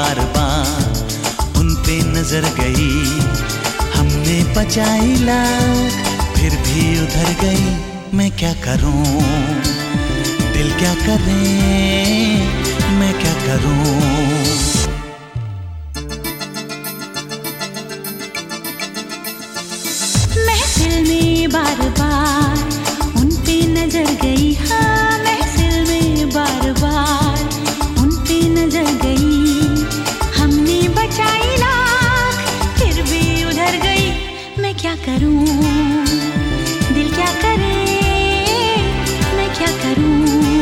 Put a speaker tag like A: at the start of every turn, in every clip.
A: बार बार उन पे नजर गई, हमने बचाई लाख फिर भी उधर गई। मैं क्या करूं, दिल क्या करे, मैं क्या करूं।
B: महफिल में बार बार उन पे नजर गई, हाँ महफिल में बार बार उन पे नजर गई, हमने बचाई लाख फिर भी उधर गई। मैं क्या करूं, दिल क्या करे, मैं क्या करूं।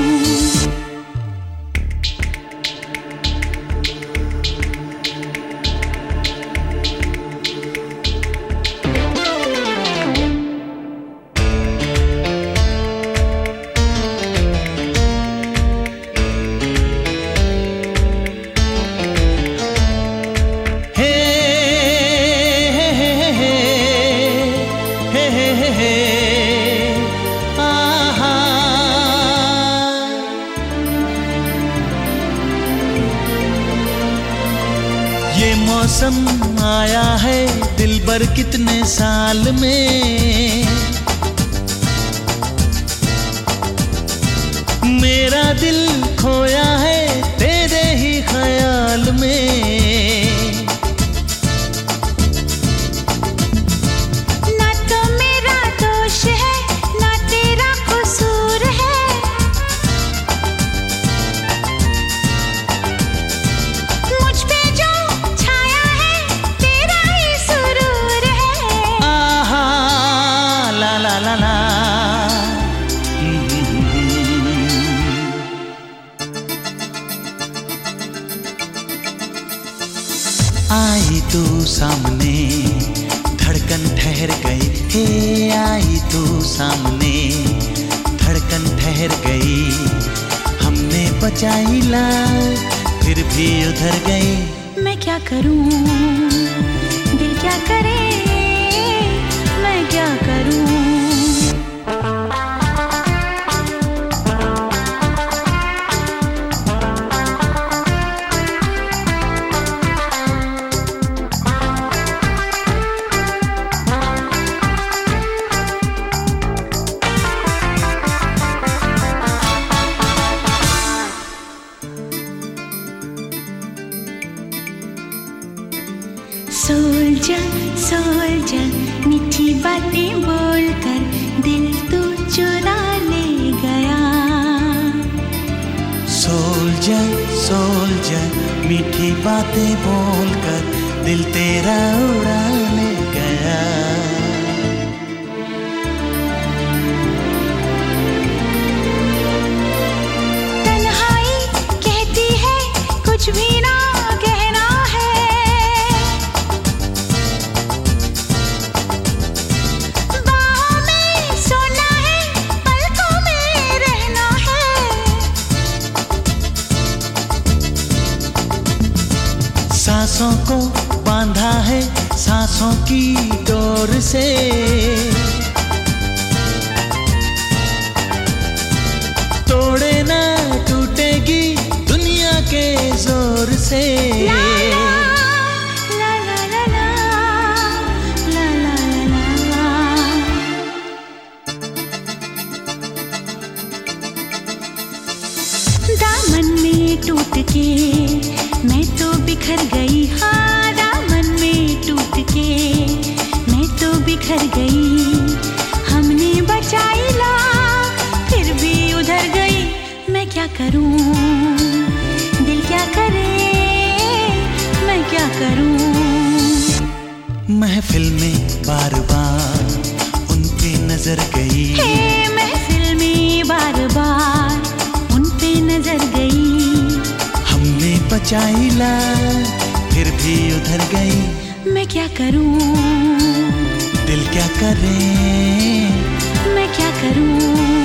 A: ये मौसम आया है दिलबर कितने साल में, मेरा दिल खोया है तेरे ही ख्याल में।
B: ना तो मेरा दोष है ना तेरा कसूर है, मुझ पे जो छाया है तेरा ही सुरूर है।
A: आहा ला ला ला ला। आई तू सामने धड़कन ठहर गई, हे आई तू सामने धड़कन ठहर गई, हमने बचाई लाख फिर भी उधर गई।
B: मैं क्या करूं, दिल क्या करे, मैं क्या करूं। सोल्जर सोल्जर मीठी बातें बोलकर दिल तो चुरा ले गया।
A: सोल्जर सोल्जर मीठी बातें बोलकर दिल तेरा उड़ा ले गया।
B: तन्हाई कहती है कुछ भी ना कहना है, बाहों में सोना है पलकों में रहना है।
A: सांसों को बांधा है सांसों की डोर से, तोड़े ना टूटेगी दुनिया के जोर से।
B: ला ला ला ला ला ला ला ला। दामन में टूट के मैं तो बिखर गई, हाँ दामन में टूट के मैं तो बिखर गई, हमने बचाई लाख फिर भी उधर गई। मैं क्या करूं, दिल क्या करे, मैं क्या करूं।
A: महफिल में बार बार उन पे नजर गई,
B: हे महफिल में बार बार उन पे नजर गई,
A: हमने बचाई लाख फिर भी उधर गई।
B: मैं क्या करूं,
A: दिल क्या करे,
B: मैं क्या करूं।